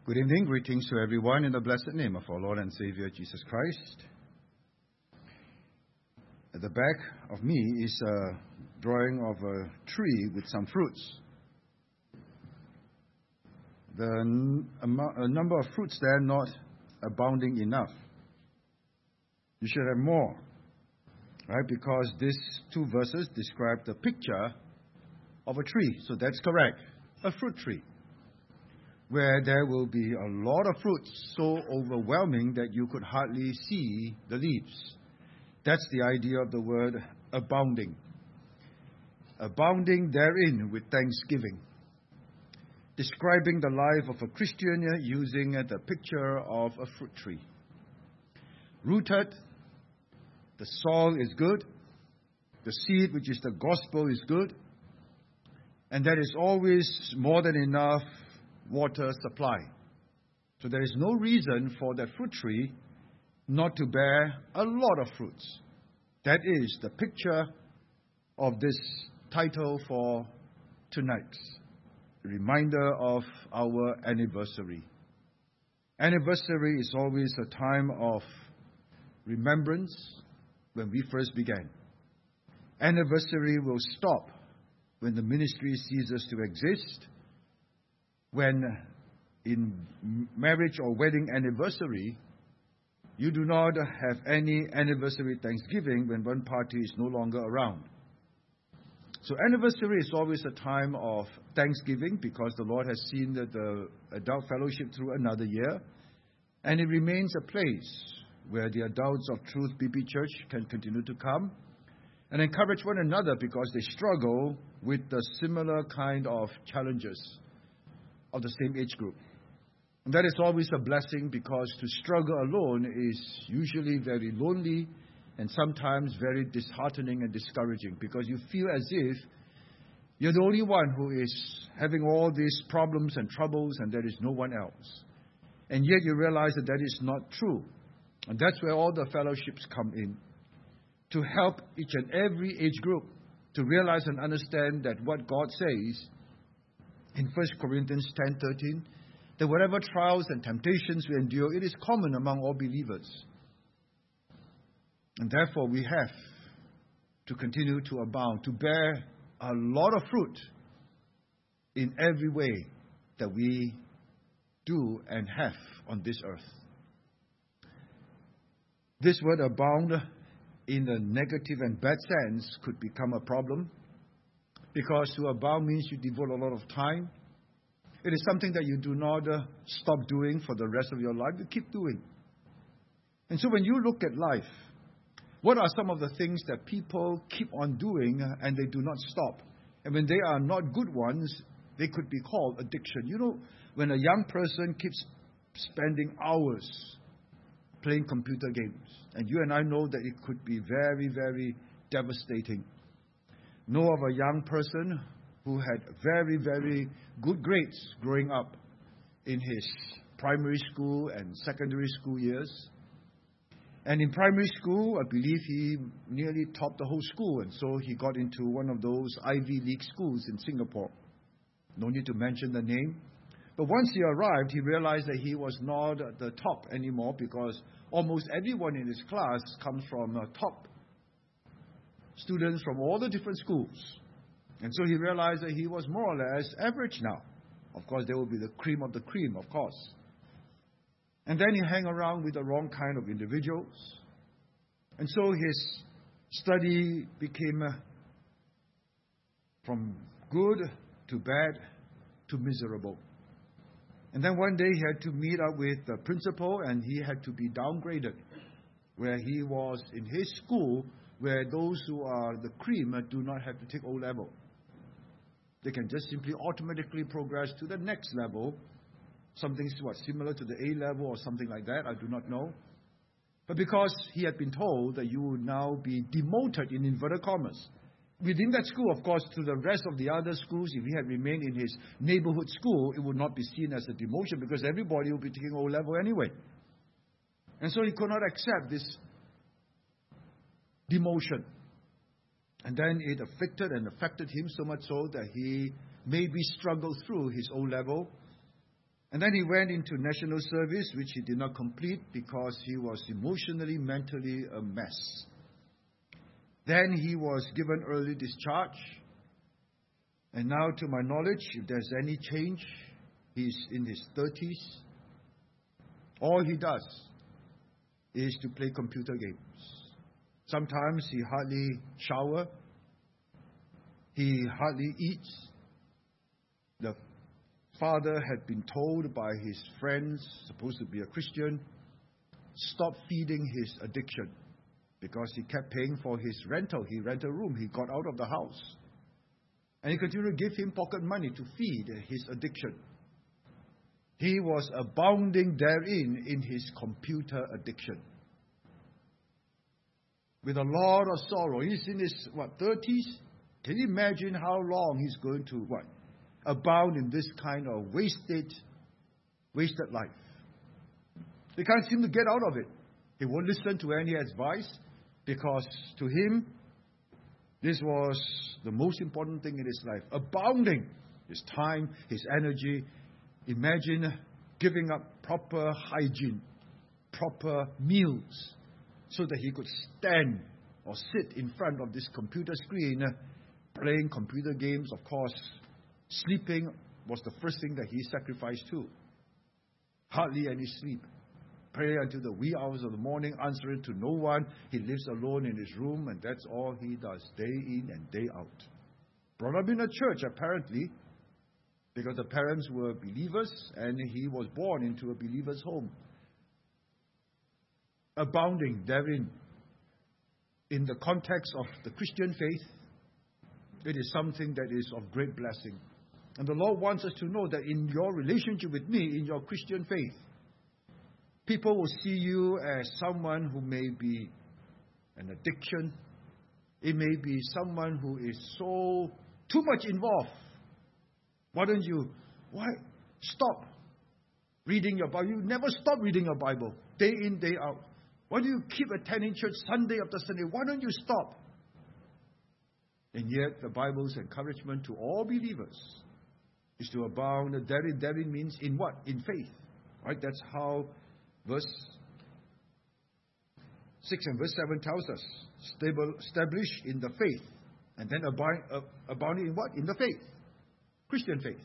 Good evening. Greetings to everyone in the blessed name of our Lord and Savior Jesus Christ. At the back of me is a drawing of a tree with some fruits. A number of fruits there not abounding enough. You should have more, right? Because these two verses describe the picture of a tree. So that's correct. A fruit tree, where there will be a lot of fruits, so overwhelming that you could hardly see the leaves. That's the idea of the word abounding. Abounding therein with thanksgiving. Describing the life of a Christian using the picture of a fruit tree. Rooted, the soil is good, the seed, which is the gospel, is good, and there is always more than enough water supply. So there is no reason for that fruit tree not to bear a lot of fruits. That is the picture of this title for tonight. A reminder of our anniversary. Anniversary is always a time of remembrance when we first began. Anniversary will stop when the ministry ceases to exist. When in marriage or wedding anniversary, you do not have any anniversary Thanksgiving when one party is no longer around. So anniversary is always a time of thanksgiving because the Lord has seen that the adult fellowship through another year, and it remains a place where the adults of Truth BP Church can continue to come and encourage one another because they struggle with the similar kind of challenges of the same age group. And that is always a blessing because to struggle alone is usually very lonely and sometimes very disheartening and discouraging because you feel as if you're the only one who is having all these problems and troubles and there is no one else. And yet you realize that that is not true. And that's where all the fellowships come in, to help each and every age group to realize and understand that what God says in 1 Corinthians 10:13, that whatever trials and temptations we endure, it is common among all believers. And therefore we have to continue to abound, to bear a lot of fruit in every way that we do and have on this earth. This word abound in the negative and bad sense could become a problem. Because to abound means you devote a lot of time. It is something that you do not stop doing for the rest of your life. You keep doing. And so when you look at life, what are some of the things that people keep on doing and they do not stop? And when they are not good ones, they could be called addiction. You know, when a young person keeps spending hours playing computer games, and you and I know that it could be very, very devastating. Know of a young person who had very, very good grades growing up in his primary school and secondary school years. And in primary school, I believe he nearly topped the whole school, and so he got into one of those Ivy League schools in Singapore. No need to mention the name. But once he arrived, he realized that he was not at the top anymore because almost everyone in his class comes from top students from all the different schools. And so he realized that he was more or less average now. Of course, there will be the cream of the cream, of course. And then he hung around with the wrong kind of individuals. And so his study became from good to bad to miserable. And then one day he had to meet up with the principal and he had to be downgraded, where he was in his school where those who are the cream do not have to take O-level. They can just simply automatically progress to the next level, something similar to the A-level or something like that, I do not know. But because he had been told that you would now be demoted in inverted commas, within that school, of course, to the rest of the other schools, if he had remained in his neighborhood school, it would not be seen as a demotion because everybody would be taking O-level anyway. And so he could not accept this demotion. And then it affected him so much so that he maybe struggled through his O-level And then he went into national service, which he did not complete because he was emotionally, mentally a mess. Then he was given early discharge. And now, to my knowledge, if there's any change, he's in his 30s. All he does is to play computer games. Sometimes he hardly showers. He hardly eats. The father had been told by his friends, supposed to be a Christian, stop feeding his addiction because he kept paying for his rental. He rented a room. He got out of the house. And he continued to give him pocket money to feed his addiction. He was abounding therein in his computer addiction. With a lot of sorrow. He's in his, 30s? Can you imagine how long he's going to, abound in this kind of wasted life? He can't seem to get out of it. He won't listen to any advice because to him, this was the most important thing in his life. Abounding his time, his energy. Imagine giving up proper hygiene, proper meals, so that he could stand or sit in front of this computer screen, playing computer games. Of course, sleeping was the first thing that he sacrificed to. Hardly any sleep. Pray until the wee hours of the morning, answering to no one. He lives alone in his room, and that's all he does, day in and day out. Brought up in a church, apparently, because the parents were believers, and he was born into a believer's home. Abounding therein. In the context of the Christian faith, it is something that is of great blessing. And the Lord wants us to know that in your relationship with me, in your Christian faith, people will see you as someone who may be an addiction. It may be someone who is so too much involved. Why stop reading your Bible? You never stop reading your Bible, day in, day out. Why do you keep attending church Sunday after Sunday? Why don't you stop? And yet, the Bible's encouragement to all believers is to abound. Therein means in what? In faith. Right? That's how verse 6 and verse 7 tells us. Establish in the faith. And then abounding in what? In the faith. Christian faith.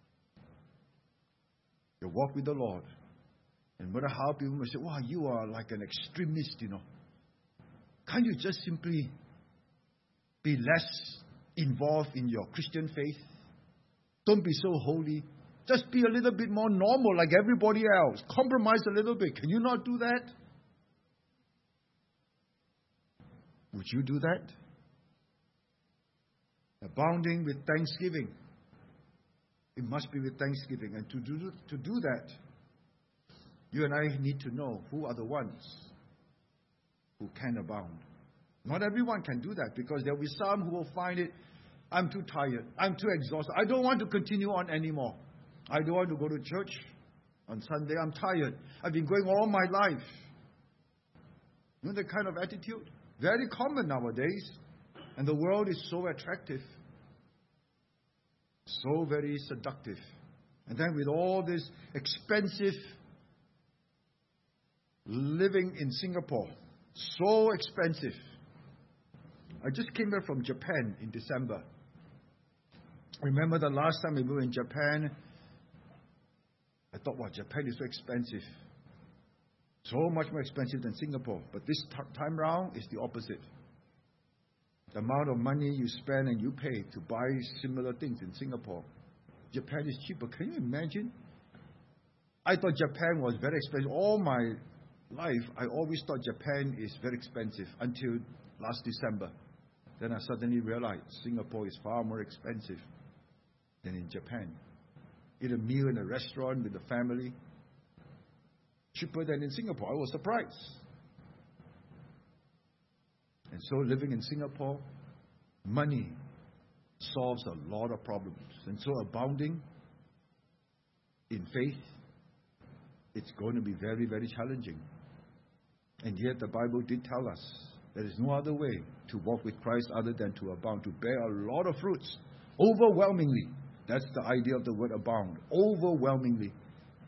You walk with the Lord. And no matter how people may say, wow, you are like an extremist, Can't you just simply be less involved in your Christian faith? Don't be so holy. Just be a little bit more normal like everybody else. Compromise a little bit. Can you not do that? Would you do that? Abounding with thanksgiving. It must be with thanksgiving. And to do that, you and I need to know who are the ones who can abound. Not everyone can do that because there will be some who will find it, I'm too tired, I'm too exhausted, I don't want to continue on anymore. I don't want to go to church on Sunday, I'm tired. I've been going all my life. You know that kind of attitude? Very common nowadays. And the world is so attractive. So very seductive. And then with all this expensive living in Singapore, so expensive. I just came back from Japan in December. Remember the last time we were in Japan, I thought, wow, Japan is so expensive. So much more expensive than Singapore. But this time round, it's the opposite. The amount of money you spend and you pay to buy similar things in Singapore. Japan is cheaper. Can you imagine? I thought Japan was very expensive. All my life, I always thought Japan is very expensive until last December. Then I suddenly realized Singapore is far more expensive than in Japan. Eat a meal in a restaurant with the family, cheaper than in Singapore. I was surprised. And so living in Singapore, money solves a lot of problems. And so abounding in faith, it's going to be very, very challenging. And yet the Bible did tell us there is no other way to walk with Christ other than to abound, to bear a lot of fruits. Overwhelmingly. That's the idea of the word abound. Overwhelmingly.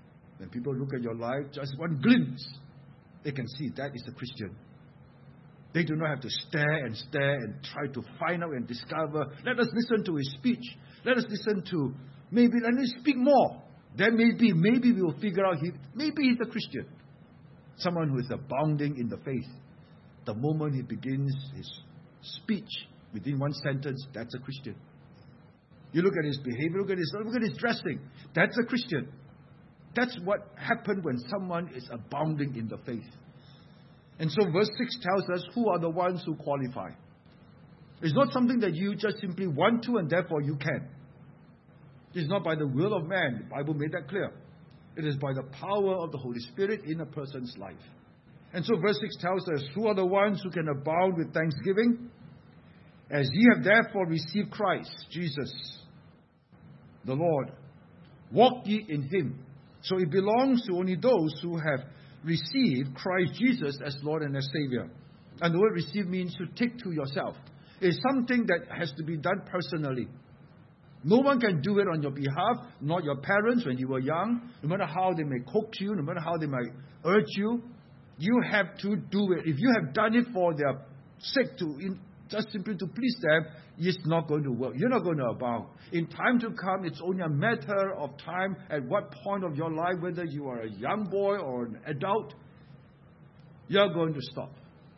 When people look at your life, just one glimpse, they can see that is a Christian. They do not have to stare and try to find out and discover. Let us listen to his speech. Let us listen to, let us speak more. Then maybe we will figure out, maybe he's a Christian. Someone who is abounding in the faith. The moment he begins his speech within one sentence, that's a Christian. You look at his behavior, look at his dressing. That's a Christian. That's what happened when someone is abounding in the faith. And so verse 6 tells us who are the ones who qualify. It's not something that you just simply want to and therefore you can. It's not by the will of man. The Bible made that clear. It is by the power of the Holy Spirit in a person's life. And so verse 6 tells us, who are the ones who can abound with thanksgiving? As ye have therefore received Christ, Jesus, the Lord, walk ye in him. So it belongs to only those who have received Christ Jesus as Lord and as Savior. And the word receive means to take to yourself. It's something that has to be done personally. No one can do it on your behalf, not your parents when you were young. No matter how they may coax you, no matter how they might urge you, you have to do it. If you have done it for their sake, just simply to please them, it's not going to work. You're not going to abound. In time to come, it's only a matter of time at what point of your life, whether you are a young boy or an adult, you're going to stop.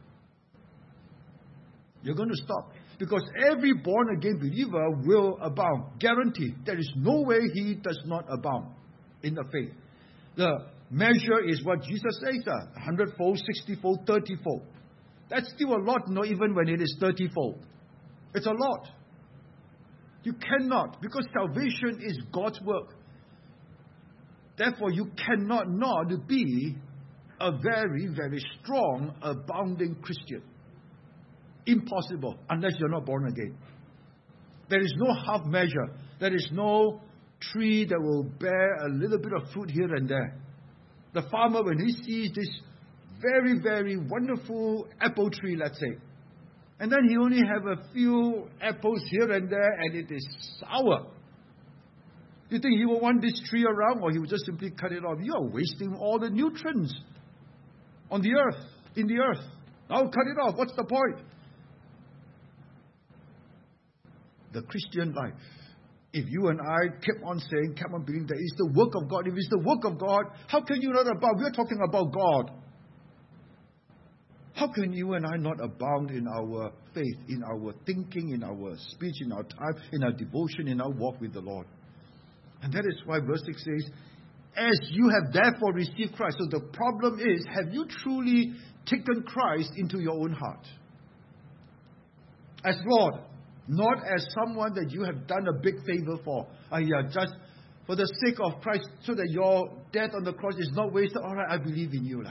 You're going to stop. Because every born-again believer will abound. Guaranteed. There is no way he does not abound in the faith. The measure is what Jesus says, 100-fold, 60-fold, 30-fold. That's still a lot, not even when it is 30-fold. It's a lot. You cannot, because salvation is God's work. Therefore, you cannot not be a very, very strong, abounding Christian. Impossible, unless you're not born again. There is no half measure. There is no tree that will bear a little bit of fruit here and there. The farmer, when he sees this very, very wonderful apple tree, let's say, and then he only have a few apples here and there, and it is sour. Do you think he will want this tree around, or he will just simply cut it off? You are wasting all the nutrients on the earth, in the earth. I'll cut it off. What's the point? The Christian life. If you and I keep on saying, keep on believing that it's the work of God, if it's the work of God, how can you not abound? We're talking about God. How can you and I not abound in our faith, in our thinking, in our speech, in our time, in our devotion, in our walk with the Lord? And that is why verse 6 says, as you have therefore received Christ. So the problem is, have you truly taken Christ into your own heart? As Lord, not as someone that you have done a big favor for. Just for the sake of Christ, so that your death on the cross is not wasted. All right, I believe in you.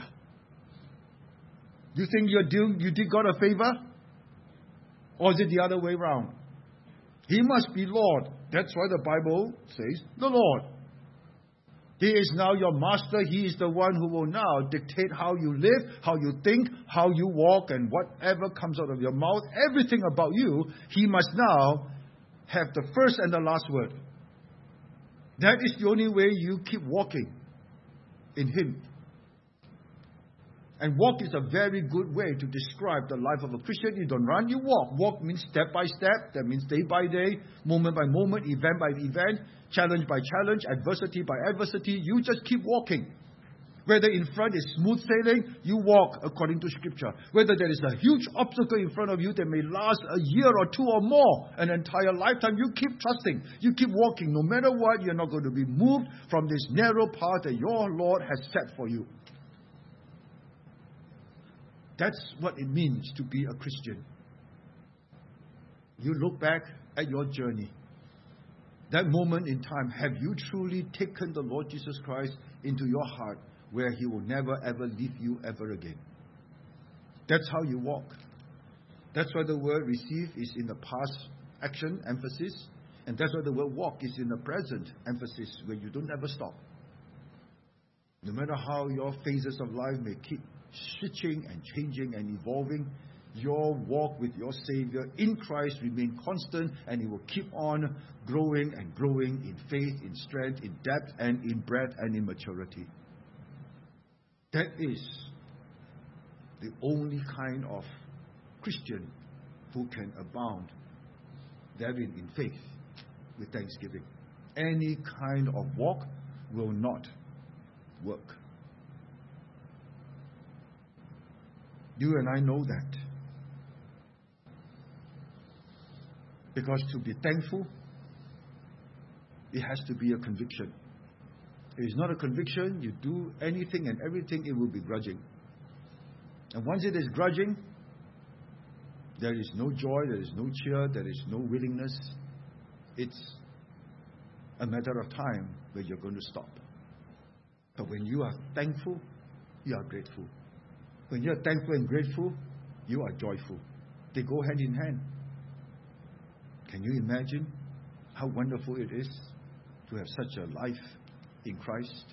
Do you think you did God a favor? Or is it the other way around? He must be Lord. That's why the Bible says, the Lord. He is now your master. He is the one who will now dictate how you live, how you think, how you walk, and whatever comes out of your mouth, everything about you, He must now have the first and the last word. That is the only way you keep walking in Him. And walk is a very good way to describe the life of a Christian. You don't run, you walk. Walk means step by step. That means day by day, moment by moment, event by event, challenge by challenge, adversity by adversity. You just keep walking. Whether in front is smooth sailing, you walk according to Scripture. Whether there is a huge obstacle in front of you that may last a year or two or more, an entire lifetime, you keep trusting. You keep walking. No matter what, you're not going to be moved from this narrow path that your Lord has set for you. That's what it means to be a Christian. You look back at your journey. That moment in time, have you truly taken the Lord Jesus Christ into your heart, where He will never ever leave you ever again? That's how you walk. That's why the word receive is in the past action emphasis. And that's why the word walk is in the present emphasis, where you don't ever stop. No matter how your phases of life may keep switching and changing and evolving, your walk with your Savior in Christ remain constant, and it will keep on growing and growing in faith, in strength, in depth, and in breadth, and in maturity. That is the only kind of Christian who can abound therein in faith with thanksgiving. Any kind of walk will not work. You and I know that. Because to be thankful, it has to be a conviction. If it's not a conviction, you do anything and everything, it will be grudging. And once it is grudging, there is no joy, there is no cheer, there is no willingness. It's a matter of time where you're going to stop. But when you are thankful, you are grateful. When you are thankful and grateful, you are joyful. They go hand in hand. Can you imagine how wonderful it is to have such a life in Christ?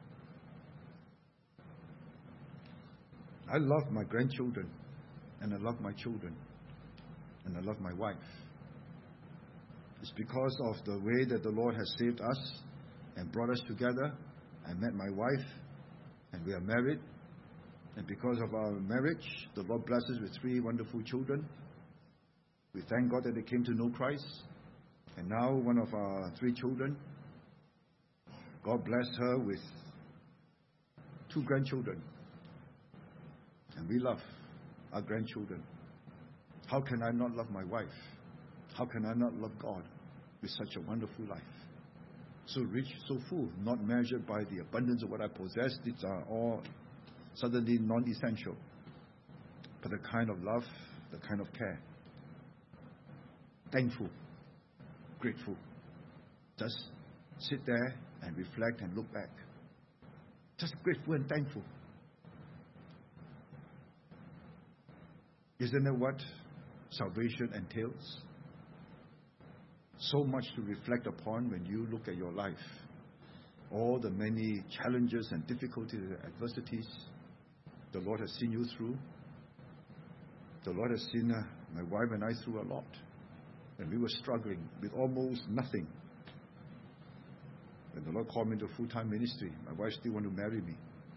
I love my grandchildren, and I love my children, and I love my wife. It's because of the way that the Lord has saved us and brought us together. I met my wife, and we are married. And because of our marriage, the Lord blessed us with 3 wonderful children. We thank God that they came to know Christ. And now one of our 3 children, God blessed her with 2 grandchildren. And we love our grandchildren. How can I not love my wife? How can I not love God with such a wonderful life? So rich, so full, not measured by the abundance of what I possess. These are all suddenly non-essential. But the kind of love, the kind of care. Thankful, grateful. Just sit there and reflect and look back. Just grateful and thankful. Isn't that what salvation entails? So much to reflect upon when you look at your life. All the many challenges and difficulties and adversities the Lord has seen you through. The Lord has seen my wife and I through a lot. And we were struggling with almost nothing. When the Lord called me into full-time ministry, my wife still wanted to marry me.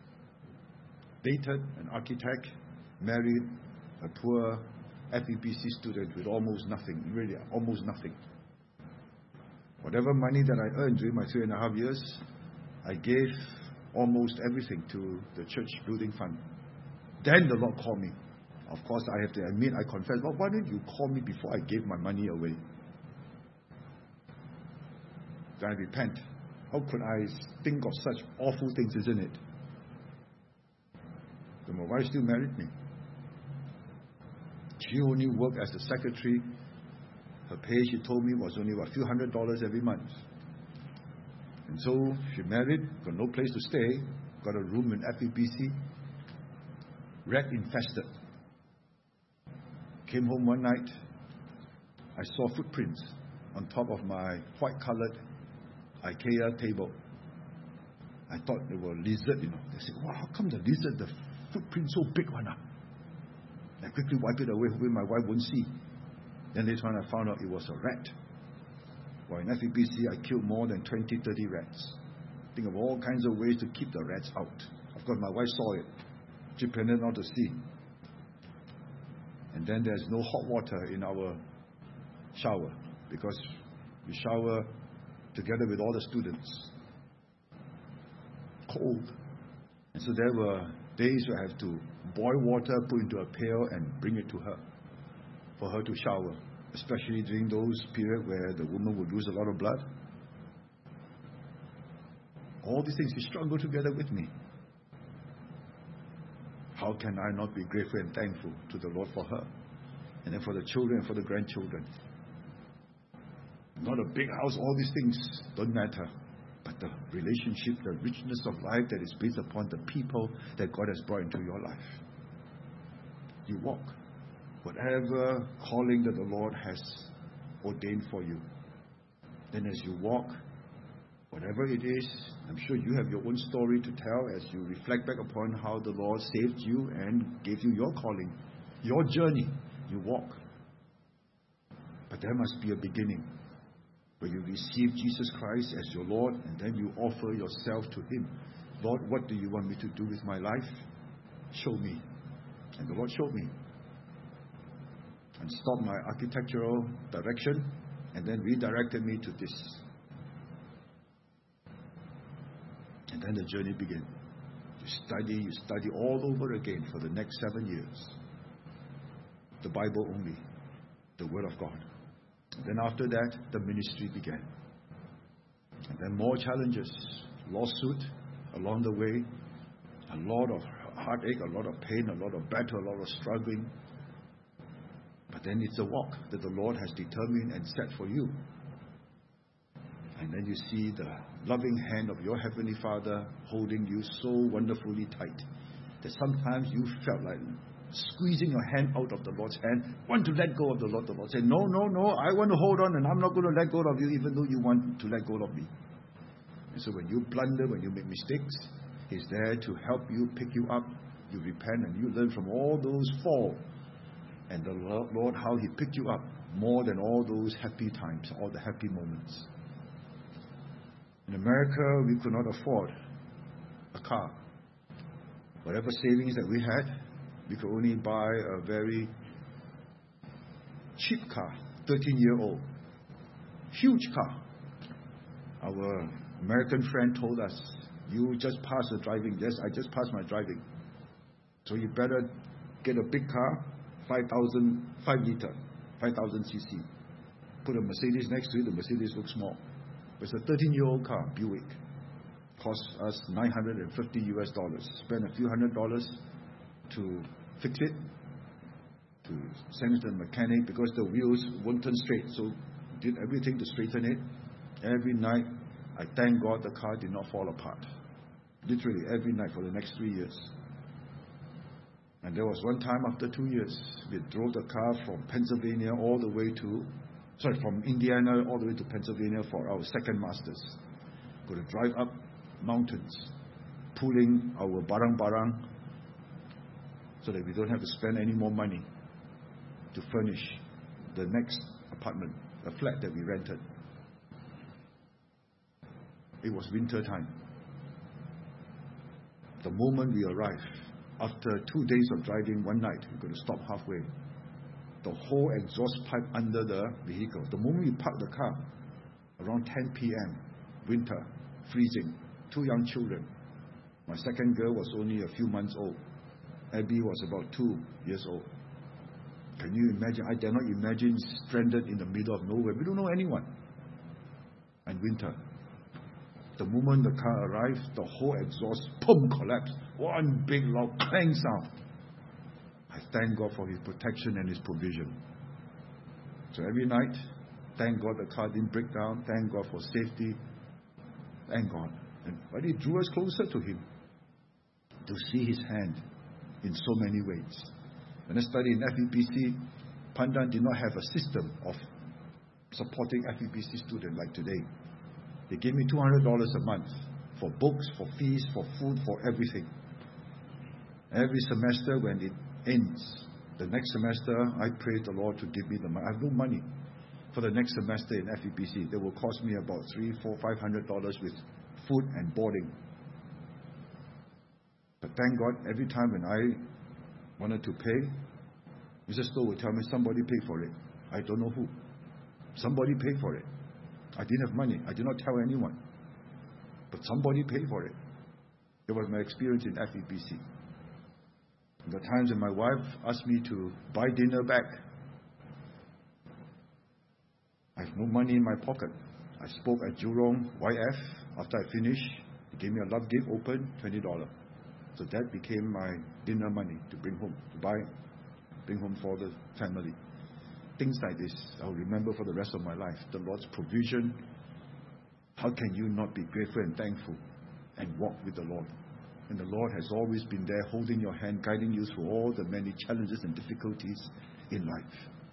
Dated an architect, married a poor FEBC student with almost nothing, really almost nothing. Whatever money that I earned during my 3.5 years, I gave almost everything to the church building fund. Then the Lord called me. Of course, I have to admit, I confess, well, why didn't you call me before I gave my money away? Then I repent. How could I think of such awful things, isn't it? So my wife still married me. She only worked as a secretary. Her pay, she told me, was only a few $100s every month. And so she married, got no place to stay, got a room in FEBC, rat infested. Came home one night, I saw footprints on top of my white-colored IKEA table. I thought they were lizard, They said, wow, how come the lizard, the footprint so big one? I quickly wiped it away, hoping my wife wouldn't see. Then later on I found out it was a rat. Well, in FEBC, I killed more than 20, 30 rats. Think of all kinds of ways to keep the rats out. Of course, my wife saw it. She pretended not to see. And then there's no hot water in our shower because we shower together with all the students. Cold. And so there were days where I have to boil water, put into a pail, and bring it to her for her to shower, especially during those periods where the woman would lose a lot of blood. All these things, she struggled together with me. How can I not be grateful and thankful to the Lord for her? And then for the children and for the grandchildren. Not a big house, all these things don't matter. But the relationship, the richness of life that is based upon the people that God has brought into your life. You walk. Whatever calling that the Lord has ordained for you. Then as you walk, whatever it is, I'm sure you have your own story to tell as you reflect back upon how the Lord saved you and gave you your calling, your journey. You walk. But there must be a beginning where you receive Jesus Christ as your Lord and then you offer yourself to Him. Lord, what do you want me to do with my life? Show me. And the Lord showed me. And stopped my architectural direction and then redirected me to this. And then the journey began. You study all over again for the next 7 years. The Bible only, the Word of God. And then after that, the ministry began. And then more challenges, lawsuit along the way, a lot of heartache, a lot of pain, a lot of battle, a lot of struggling. But then it's a walk that the Lord has determined and set for you. And then you see the loving hand of your Heavenly Father holding you so wonderfully tight that sometimes you felt like squeezing your hand out of the Lord's hand, want to let go of the Lord. The Lord said, no, I want to hold on and I'm not going to let go of you even though you want to let go of me. And so when you blunder, when you make mistakes, He's there to help you, pick you up, you repent and you learn from all those fall. And the Lord, how He picked you up more than all those happy times, all the happy moments. In America, we could not afford a car. Whatever savings that we had, we could only buy a very cheap car, 13-year-old. Huge car. Our American friend told us, you just passed the driving. Yes, I just passed my driving. So you better get a big car, 5 liter, 5,000 cc. Put a Mercedes next to it, the Mercedes looks small. It's a 13-year-old car, Buick. Cost us $950 US. Spent a few $100 to fix it, to send it to the mechanic because the wheels won't turn straight. So did everything to straighten it. Every night, I thank God the car did not fall apart. Literally every night for the next 3 years. And there was one time after 2 years, we drove the car from Pennsylvania all the way to from Indiana all the way to Pennsylvania for our second masters. Got to drive up mountains, pulling our barang-barang so that we don't have to spend any more money to furnish the next apartment, a flat that we rented. It was winter time. The moment we arrived, after 2 days of driving one night, we're going to stop halfway. The whole exhaust pipe under the vehicle. The moment we parked the car, around 10 p.m., winter, freezing, 2 young children. My second girl was only a few months old. Abby was about 2 years old. Can you imagine? I dare not imagine stranded in the middle of nowhere. We don't know anyone. And winter. The moment the car arrived, the whole exhaust, boom, collapsed. One big loud clang sound. I thank God for His protection and His provision. So every night, thank God the car didn't break down. Thank God for safety. Thank God. But it drew us closer to Him to see His hand in so many ways. When I studied in FEBC, Pandan did not have a system of supporting FEBC students like today. They gave me $200 a month for books, for fees, for food, for everything. Every semester when it ends, the next semester, I pray the Lord to give me the money. I have no money for the next semester in FEBC. It will cost me about $300, $400, $500 with food and boarding. But thank God, every time when I wanted to pay, Mrs. Stowe would tell me, somebody paid for it. I don't know who. Somebody paid for it. I didn't have money. I did not tell anyone. But somebody paid for it. It was my experience in FEBC. The times when my wife asked me to buy dinner back, I have no money in my pocket. I spoke at Jurong YF. After I finished, he gave me a love gift, open, $20. So that became my dinner money to bring home, bring home for the family. Things like this, I'll remember for the rest of my life. The Lord's provision. How can you not be grateful and thankful and walk with the Lord? And the Lord has always been there, holding your hand, guiding you through all the many challenges and difficulties in life.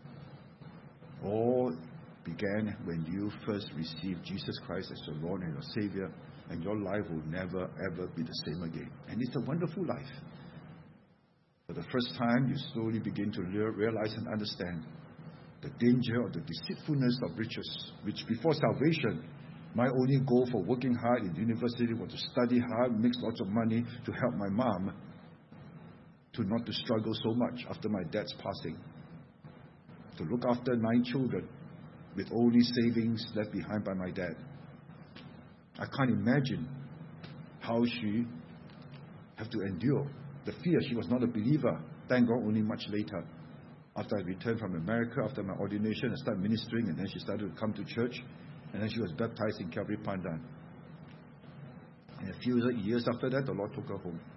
All began when you first received Jesus Christ as your Lord and your Savior, and your life will never, ever be the same again. And it's a wonderful life. For the first time, you slowly begin to realize and understand the danger of the deceitfulness of riches, which before salvation, My only goal for working hard in university was to study hard, make lots of money to help my mom to not to struggle so much after my dad's passing. To look after 9 children with only savings left behind by my dad. I can't imagine how she had to endure the fear. She was not a believer. Thank God, only much later. After I returned from America, after my ordination, I started ministering, and then she started to come to church, and then she was baptized in Calvary Pandan. And a few years after that, the Lord took her home.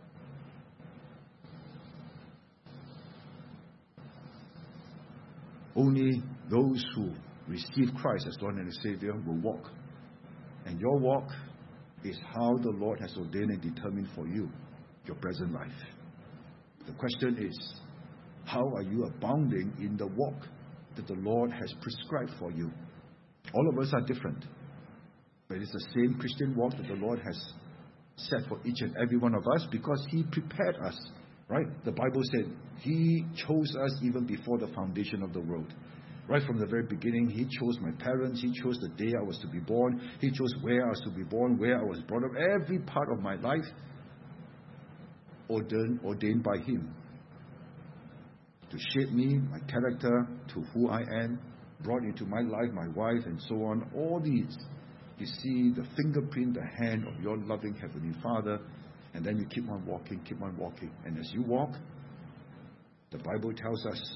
Only those who receive Christ as Lord and Savior will walk. And your walk is how the Lord has ordained and determined for you, your present life. The question is, how are you abounding in the walk that the Lord has prescribed for you? All of us are different, but it's the same Christian walk that the Lord has set for each and every one of us because He prepared us, right? The Bible said He chose us even before the foundation of the world. Right from the very beginning, He chose my parents. He chose the day I was to be born. He chose where I was to be born, where I was brought up. Every part of my life ordained by Him to shape me, my character, to who I am, brought into my life, my wife, and so on. All these, you see the fingerprint, the hand of your loving Heavenly Father, and then you keep on walking, keep on walking. And as you walk, the Bible tells us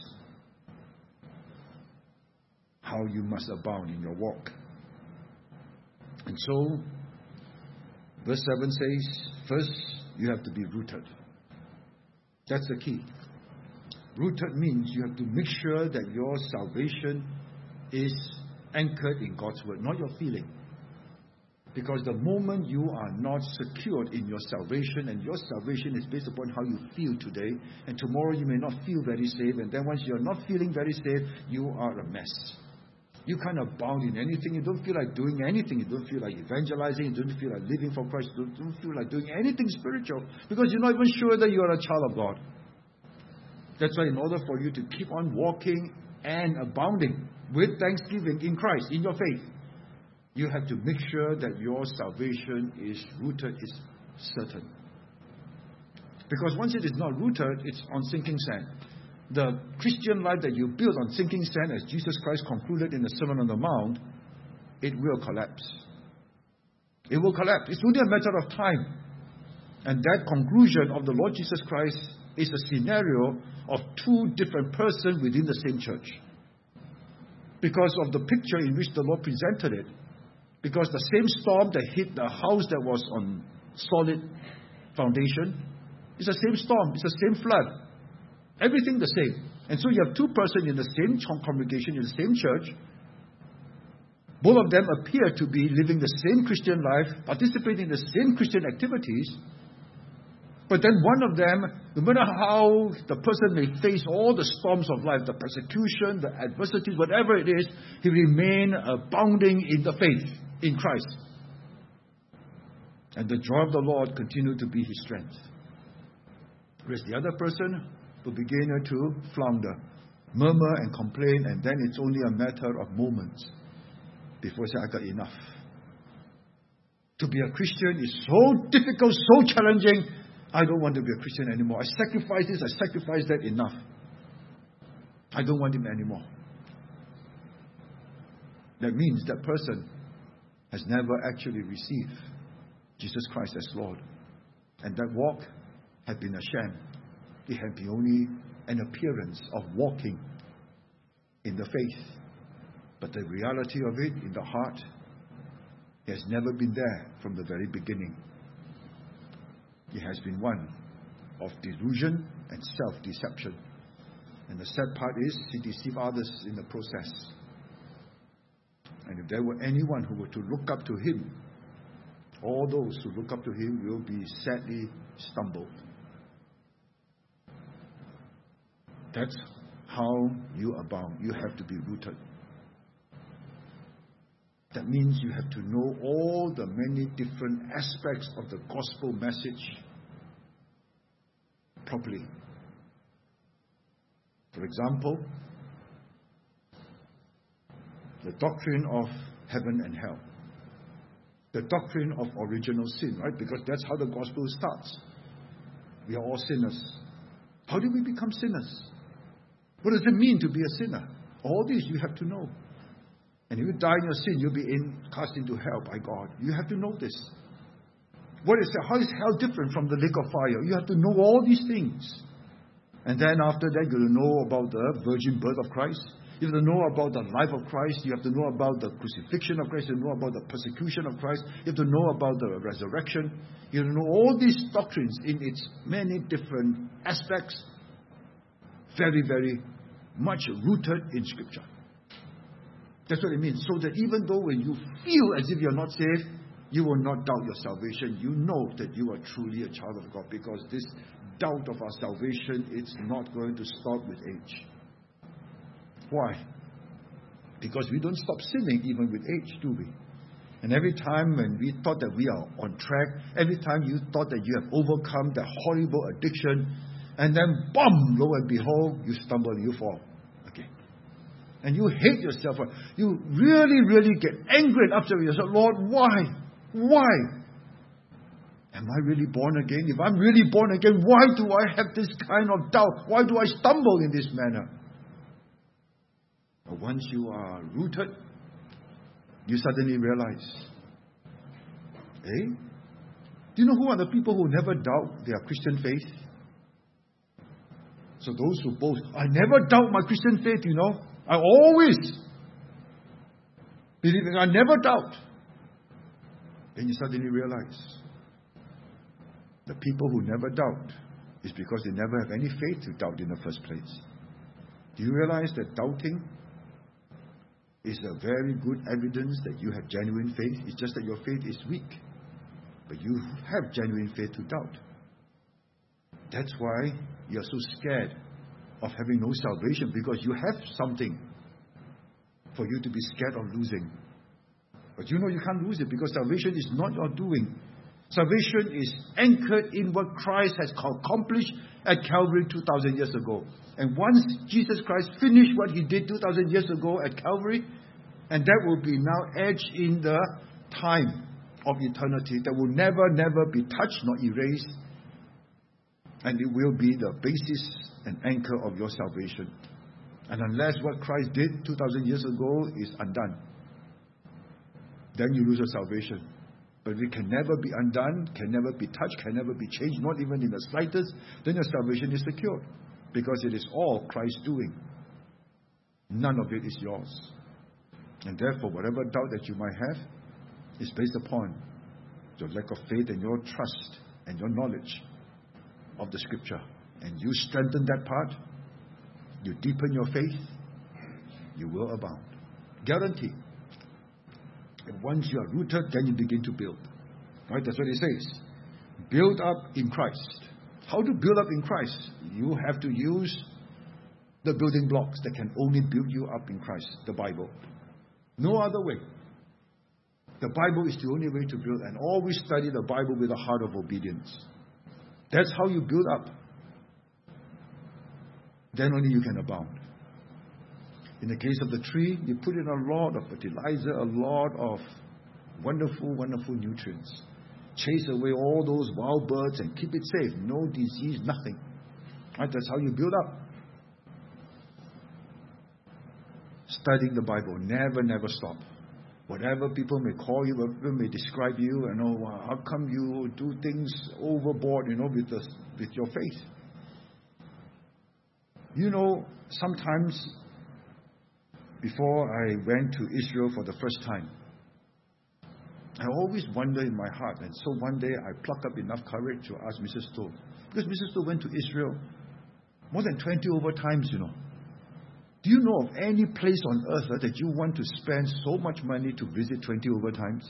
how you must abound in your walk. And so, verse 7 says, first, you have to be rooted. That's the key. Rooted means you have to make sure that your salvation is anchored in God's Word, not your feeling. Because the moment you are not secured in your salvation, and your salvation is based upon how you feel today, and tomorrow you may not feel very safe, and then once you're not feeling very safe, you are a mess. You can't abound in anything. You don't feel like doing anything. You don't feel like evangelizing. You don't feel like living for Christ. You don't feel like doing anything spiritual because you're not even sure that you are a child of God. That's why in order for you to keep on walking and abounding with thanksgiving in Christ, in your faith, you have to make sure that your salvation is rooted, is certain. Because once it is not rooted, it's on sinking sand. The Christian life that you build on sinking sand, as Jesus Christ concluded in the Sermon on the Mount, it will collapse. It will collapse. It's only a matter of time. And that conclusion of the Lord Jesus Christ is a scenario of 2 different persons within the same church. Because of the picture in which the Lord presented it. Because the same storm that hit the house that was on solid foundation, it's the same storm, it's the same flood. Everything the same. And so you have 2 persons in the same congregation, in the same church. Both of them appear to be living the same Christian life, participating in the same Christian activities. But then one of them, no matter how the person may face all the storms of life, the persecution, the adversities, whatever it is, he remains abounding in the faith in Christ. And the joy of the Lord continued to be his strength. Whereas the other person will begin to flounder, murmur and complain, and then it's only a matter of moments before he says, I got enough. To be a Christian is so difficult, so challenging. I don't want to be a Christian anymore. I sacrifice this, I sacrifice that, enough. I don't want him anymore. That means that person has never actually received Jesus Christ as Lord. And that walk had been a sham. It had been only an appearance of walking in the faith. But the reality of it in the heart has never been there from the very beginning. It has been one of delusion and self-deception. And the sad part is, he deceived others in the process. And if there were anyone who were to look up to him, all those who look up to him will be sadly stumbled. That's how you abound. You have to be rooted. That means you have to know all the many different aspects of the gospel message properly. For example, the doctrine of heaven and hell. The doctrine of original sin, right? Because that's how the gospel starts. We are all sinners. How do we become sinners? What does it mean to be a sinner? All this you have to know. And if you die in your sin, you'll be cast into hell by God. You have to know this. How is hell different from the lake of fire? You have to know all these things. And then after that, you will know about the virgin birth of Christ. You have to know about the life of Christ. You have to know about the crucifixion of Christ. You have to know about the persecution of Christ. You have to know about the resurrection. You have to know all these doctrines in its many different aspects. Very, very much rooted in Scripture. That's what it means. So that even though when you feel as if you're not saved, you will not doubt your salvation. You know that you are truly a child of God, because this doubt of our salvation, it's not going to stop with age. Why? Because we don't stop sinning even with age, do we? And every time when we thought that we are on track, every time you thought that you have overcome the horrible addiction, and then, boom, lo and behold, you stumble and you fall. Okay. And you hate yourself. You really, really get angry and upset with yourself. Lord, why? Why? Am I really born again? If I'm really born again, why do I have this kind of doubt? Why do I stumble in this manner? But once you are rooted, you suddenly realize, do you know who are the people who never doubt their Christian faith? So those who boast, I never doubt my Christian faith, you know. I always believe, I never doubt. Then you suddenly realize, the people who never doubt is because they never have any faith to doubt in the first place. Do you realize that doubting is a very good evidence that you have genuine faith? It's just that your faith is weak. But you have genuine faith to doubt. That's why you are so scared of having no salvation, because you have something for you to be scared of losing. But you know you can't lose it, because salvation is not your doing. Salvation is anchored in what Christ has accomplished at Calvary 2,000 years ago. And once Jesus Christ finished what He did 2,000 years ago at Calvary, and that will be now etched in the time of eternity, that will never, never be touched nor erased. And it will be the basis and anchor of your salvation. And unless what Christ did 2,000 years ago is undone, then you lose your salvation. But if it can never be undone, can never be touched, can never be changed, not even in the slightest, then your salvation is secured. Because it is all Christ's doing. None of it is yours. And therefore, whatever doubt that you might have is based upon your lack of faith and your trust and your knowledge of the Scripture. And you strengthen that part, you deepen your faith, you will abound. Guaranteed. And once you are rooted, then you begin to build. Right? That's what it says. Build up in Christ. How to build up in Christ? You have to use the building blocks that can only build you up in Christ, the Bible. No other way. The Bible is the only way to build, and always study the Bible with a heart of obedience. That's how you build up. Then only you can abound. In the case of the tree, you put in a lot of fertilizer, a lot of wonderful, wonderful nutrients. Chase away all those wild birds and keep it safe. No disease, nothing. Right? That's how you build up. Studying the Bible. Never, never stop. Whatever people may call you, whatever may describe you, how come you do things overboard, with your faith? Sometimes before I went to Israel for the first time, I always wonder in my heart, and so one day I plucked up enough courage to ask Mrs. Stowe, because Mrs. Stowe went to Israel more than 20 overtimes, Do you know of any place on earth that you want to spend so much money to visit 20 overtimes?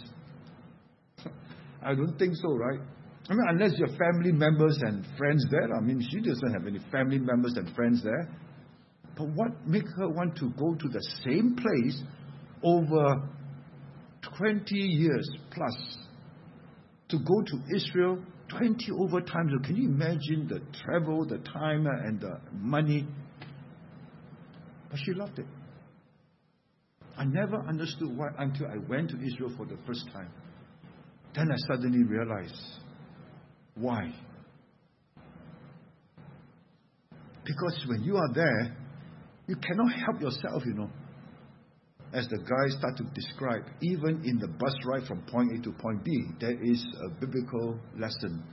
I don't think so, right? Unless your family members and friends there. She doesn't have any family members and friends there. But what makes her want to go to the same place over 20 years plus? To go to Israel 20 overtimes. Can you imagine the travel, the time, and the money? But she loved it. I never understood why until I went to Israel for the first time. Then I suddenly realized, why? Because when you are there, you cannot help yourself, As the guy started to describe, even in the bus ride from point A to point B, there is a biblical lesson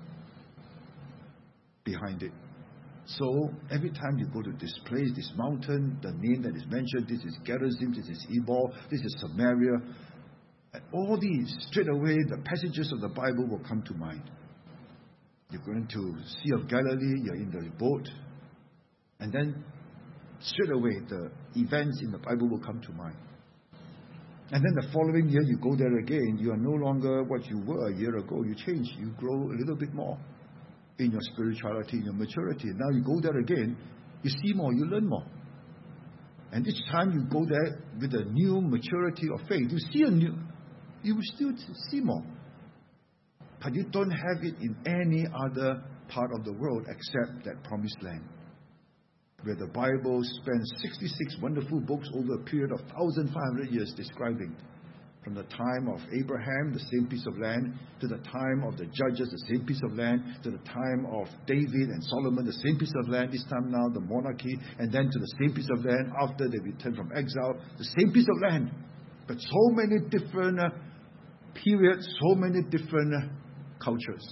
behind it. So every time you go to this place, this mountain, the name that is mentioned, this is Gerizim, this is Ebal, this is Samaria, and all these, straight away, the passages of the Bible will come to mind. You're going to Sea of Galilee, you're in the boat, and then straight away the events in the Bible will come to mind. And then the following year you go there again, you are no longer what you were a year ago. You change, you grow a little bit more in your spirituality, in your maturity. Now you go there again, you see more, you learn more. And each time you go there with a new maturity of faith, you will still see more. But you don't have it in any other part of the world except that promised land, where the Bible spends 66 wonderful books over a period of 1,500 years describing, from the time of Abraham, the same piece of land, to the time of the judges, the same piece of land, to the time of David and Solomon, the same piece of land, this time now the monarchy, and then to the same piece of land after they returned from exile, the same piece of land. But so many different periods, so many different cultures.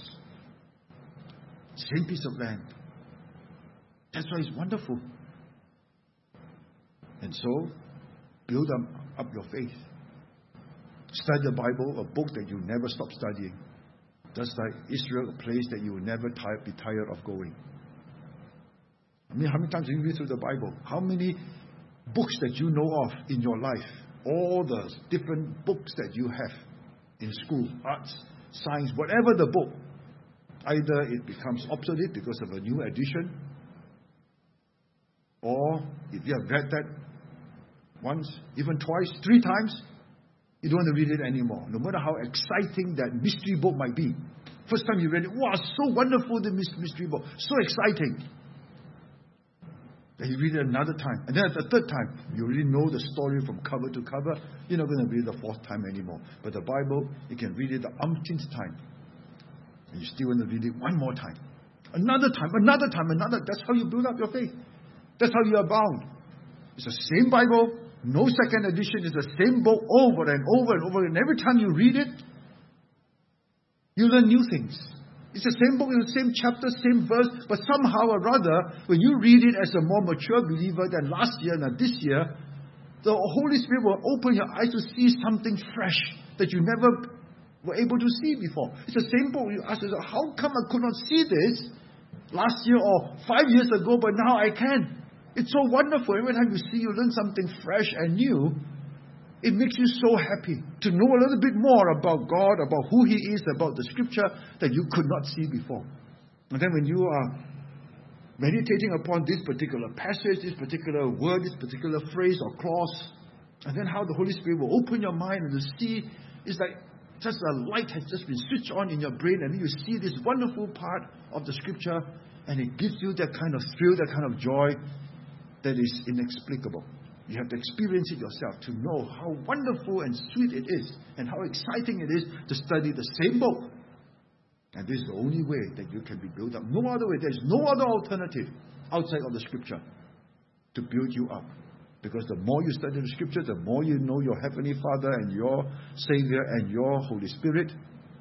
Same piece of land. That's why it's wonderful. And so, build up your faith. Study the Bible, a book that you never stop studying. Just like Israel, a place that you will never be tired of going. I mean, how many times have you read through the Bible? How many books that you know of in your life? All the different books that you have in school, arts, science, whatever the book. Either it becomes obsolete because of a new edition, or if you have read that once, even twice, 3 times, you don't want to read it anymore. No matter how exciting that mystery book might be. First time you read it, wow, so wonderful, the mystery book. So exciting. Then you read it another time. And then at the 3rd time, you already know the story from cover to cover. You're not going to read it the 4th time anymore. But the Bible, you can read it the umpteenth time. And you still want to read it one more time. Another time. That's how you build up your faith. That's how you abound. It's the same Bible, no second edition. It's the same book over and over and over. And every time you read it, you learn new things. It's the same book, it's the same chapter, same verse. But somehow or other, when you read it as a more mature believer than last year and this year, the Holy Spirit will open your eyes to see something fresh that you never were able to see before. It's the same book. You ask yourself, how come I could not see this last year or 5 years ago, but now I can? It's so wonderful. Every time you see, you learn something fresh and new. It makes you so happy to know a little bit more about God, about who He is, about the Scripture that you could not see before. And then when you are meditating upon this particular passage, this particular word, this particular phrase or clause, and then how the Holy Spirit will open your mind and to see, it's like just a light has just been switched on in your brain, and then you see this wonderful part of the Scripture, and it gives you that kind of thrill, that kind of joy that is inexplicable. You have to experience it yourself to know how wonderful and sweet it is, and how exciting it is to study the same book. And this is the only way that you can be built up. No other way. There is no other alternative outside of the Scripture to build you up. Because the more you study the Scripture, the more you know your Heavenly Father and your Savior and your Holy Spirit.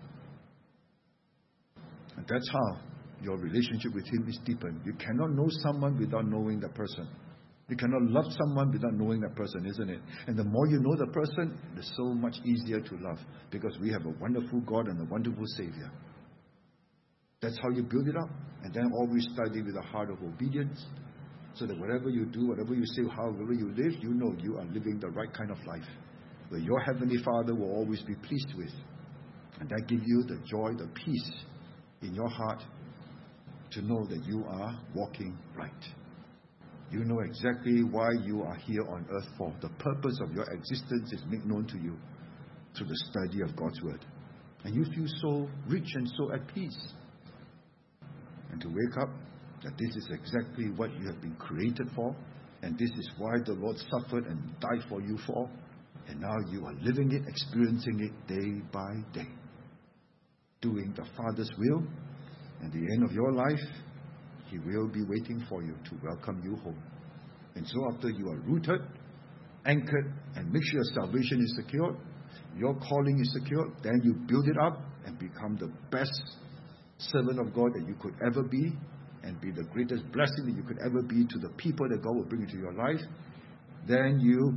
And that's how your relationship with Him is deepened. You cannot know someone without knowing the person. You cannot love someone without knowing that person, isn't it? And the more you know the person, it's so much easier to love. Because we have a wonderful God and a wonderful Savior. That's how you build it up. And then always study with a heart of obedience. So that whatever you do, whatever you say, however you live, you know you are living the right kind of life. Where your Heavenly Father will always be pleased with. And that gives you the joy, the peace in your heart to know that you are walking right. You know exactly why you are here on earth for. The purpose of your existence is made known to you through the study of God's Word. And you feel so rich and so at peace. And to wake up that this is exactly what you have been created for, and this is why the Lord suffered and died for you for, and now you are living it, experiencing it day by day. doing the Father's will. At the end of your life, He will be waiting for you to welcome you home. And so after you are rooted, anchored, and make sure your salvation is secured, your calling is secured, then you build it up and become the best servant of God that you could ever be, and be the greatest blessing that you could ever be to the people that God will bring into your life. Then you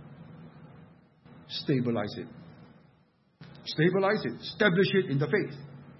stabilize it. Stabilize it. Establish it in the faith.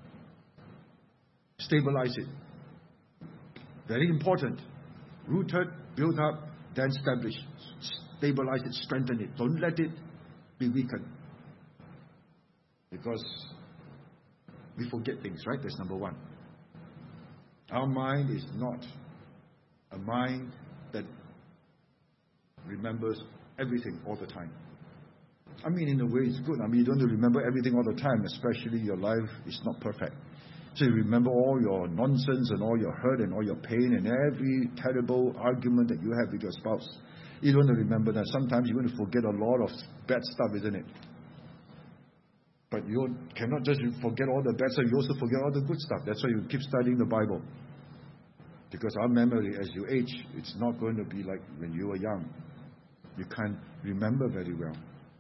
Stabilize it. Very important. Rooted, build up, then establish. Stabilize it, strengthen it. Don't let it be weakened. Because we forget things, right? That's number one. Our mind is not a mind that remembers everything all the time. I mean, in a way, it's good. I mean, you don't remember everything all the time, especially your life is not perfect. So you remember all your nonsense and all your hurt and all your pain and every terrible argument that you have with your spouse. You don't remember that. Sometimes you're going to forget a lot of bad stuff, isn't it? But you cannot just forget all the bad stuff. You also forget all the good stuff. That's why you keep studying the Bible. Because our memory, as you age, it's not going to be like when you were young. You can't remember very well.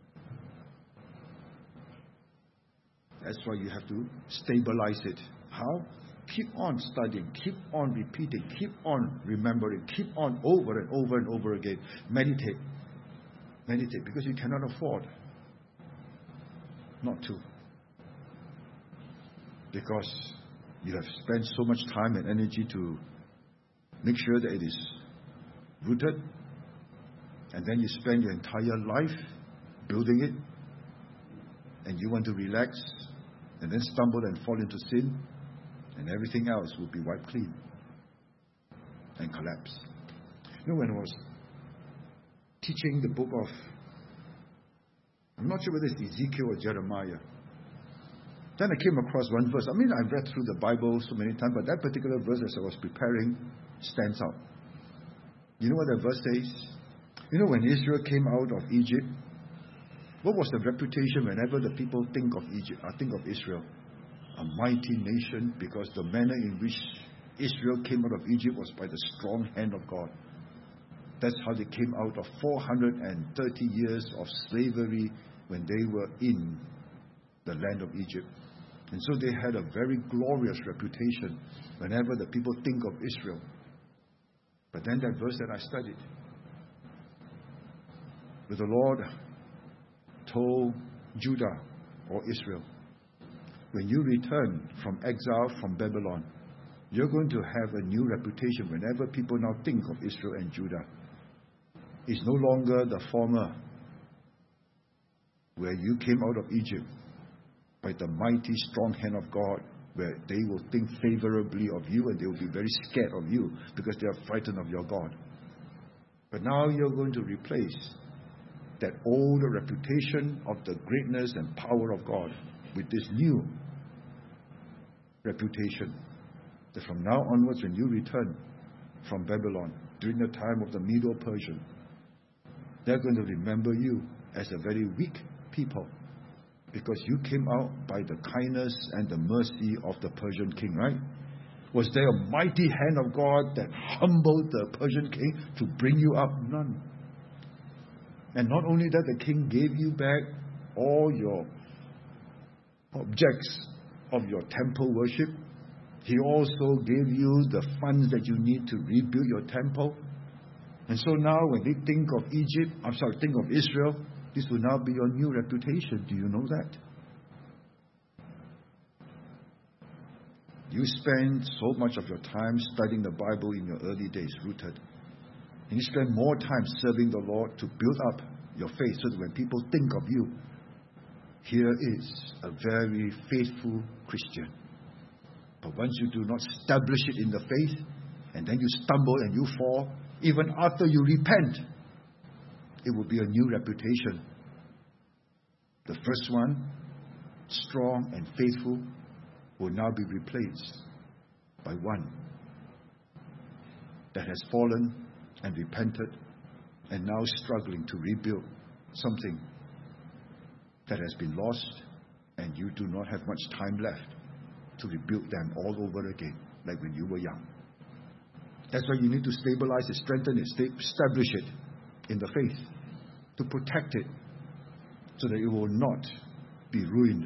That's why you have to stabilize it. How? Keep on studying, keep on repeating, keep on remembering, keep on over and over and over again. Meditate. Meditate, because you cannot afford not to. Because you have spent so much time and energy to make sure that it is rooted, and then you spend your entire life building it, and you want to relax, and then stumble and fall into sin, and everything else will be wiped clean and collapse. You know, when I was teaching the book of, I'm not sure whether it's Ezekiel or Jeremiah, then I came across one verse. I mean, I've read through the Bible so many times, but that particular verse, as I was preparing, stands out. You know what that verse says? You know, when Israel came out of Egypt, what was the reputation whenever the people think of Egypt, think of Israel? A mighty nation, because the manner in which Israel came out of Egypt was by the strong hand of God. That's how they came out of 430 years of slavery when they were in the land of Egypt. And so they had a very glorious reputation whenever the people think of Israel. But then that verse that I studied, where the Lord told Judah or Israel, when you return from exile from Babylon, you're going to have a new reputation whenever people now think of Israel and Judah. It's no longer the former, where you came out of Egypt by the mighty strong hand of God, where they will think favorably of you and they will be very scared of you because they are frightened of your God. But now you're going to replace that old reputation of the greatness and power of God with this new reputation, that from now onwards, when you return from Babylon during the time of the Medo-Persian, they're going to remember you as a very weak people, because you came out by the kindness and the mercy of the Persian king, right? Was there a mighty hand of God that humbled the Persian king to bring you up? None. And not only that, the king gave you back all your objects of your temple worship. He also gave you the funds that you need to rebuild your temple. And so now when they think of think of Israel, this will now be your new reputation. Do you know that? You spend so much of your time studying the Bible in your early days, rooted. And you spend more time serving the Lord to build up your faith, so that when people think of you, here is a very faithful Christian. But once you do not establish it in the faith, and then you stumble and you fall, even after you repent, it will be a new reputation. The first one, strong and faithful, will now be replaced by one that has fallen and repented and now struggling to rebuild something that has been lost, and you do not have much time left to rebuild them all over again, like when you were young. That's why you need to stabilize it, strengthen it, establish it in the faith, to protect it, so that it will not be ruined.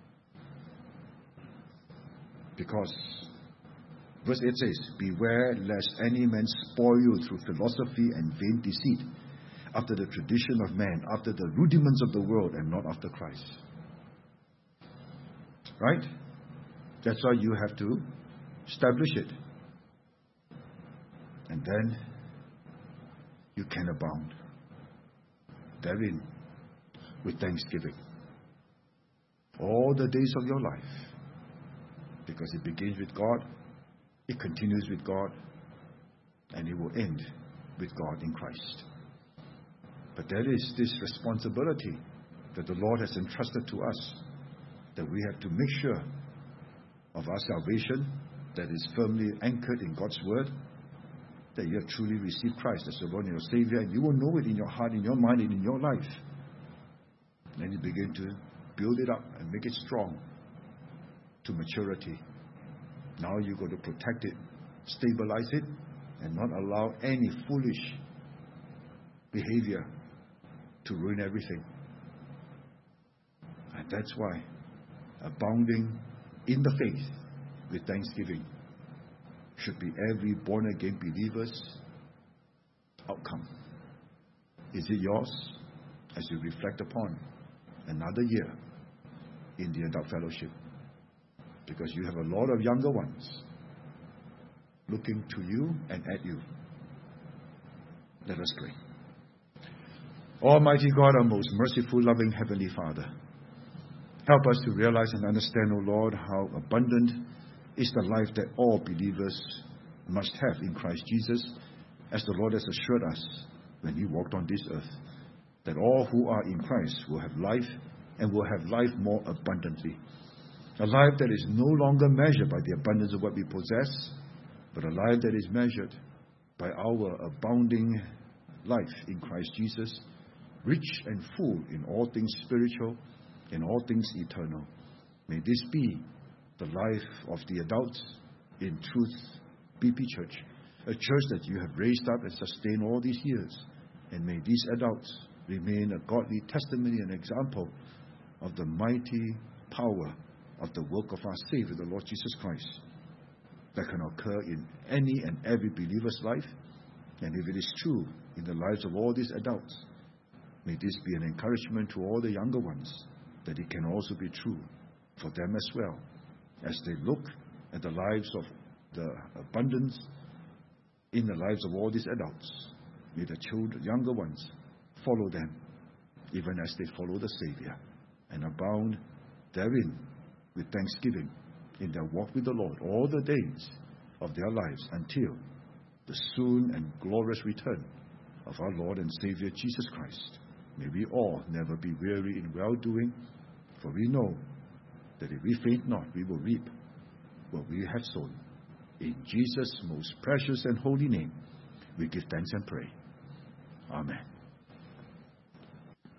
Because verse 8 says, beware lest any man spoil you through philosophy and vain deceit, after the tradition of man, after the rudiments of the world, and not after Christ. Right? That's why you have to establish it. And then you can abound therein with thanksgiving all the days of your life. Because it begins with God, it continues with God, and it will end with God in Christ. But there is this responsibility that the Lord has entrusted to us, that we have to make sure of our salvation that is firmly anchored in God's Word, that you have truly received Christ as your Lord and your Savior, and you will know it in your heart, in your mind, and in your life. And then you begin to build it up and make it strong to maturity. Now you've got to protect it, stabilize it, and not allow any foolish behavior to ruin everything. And that's why abounding in the faith with thanksgiving should be every born-again believer's outcome. Is it yours as you reflect upon another year in the adult fellowship? Because you have a lot of younger ones looking to you and at you. Let us pray. Almighty God, our most merciful, loving Heavenly Father, help us to realize and understand, O Lord, how abundant is the life that all believers must have in Christ Jesus, as the Lord has assured us when He walked on this earth, that all who are in Christ will have life and will have life more abundantly. A life that is no longer measured by the abundance of what we possess, but a life that is measured by our abounding life in Christ Jesus, rich and full in all things spiritual, in all things eternal. May this be the life of the adults in Truth BP Church, a church that you have raised up and sustained all these years. And may these adults remain a godly testimony and example of the mighty power of the work of our Savior, the Lord Jesus Christ, that can occur in any and every believer's life. And if it is true in the lives of all these adults, may this be an encouragement to all the younger ones, that it can also be true for them as well, as they look at the lives of the abundance in the lives of all these adults. May the children, younger ones, follow them, even as they follow the Savior, and abound therein with thanksgiving in their walk with the Lord all the days of their lives, until the soon and glorious return of our Lord and Savior Jesus Christ. May we all never be weary in well-doing, for we know that if we faint not, we will reap what we have sown. In Jesus' most precious and holy name, we give thanks and pray. Amen.